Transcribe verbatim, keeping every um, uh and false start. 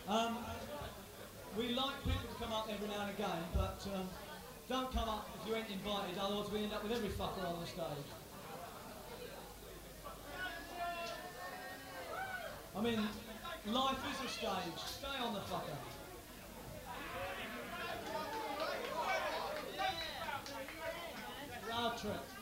Um, we like people to come up every now and again, but um, don't come up if you ain't invited, otherwise we end up with every fucker on the stage. I mean, life is a stage. Stay on the fucker. Loud trick.